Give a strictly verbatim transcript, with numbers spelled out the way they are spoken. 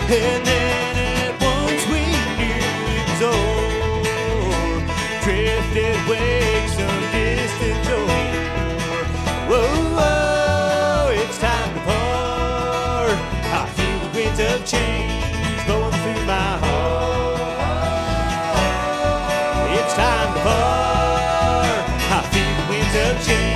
And then at once we knew it was over. Drifted away some distant shore. Whoa, whoa, it's time to part. I feel the winds of change blowing through my heart. It's time to part. I feel the winds of change.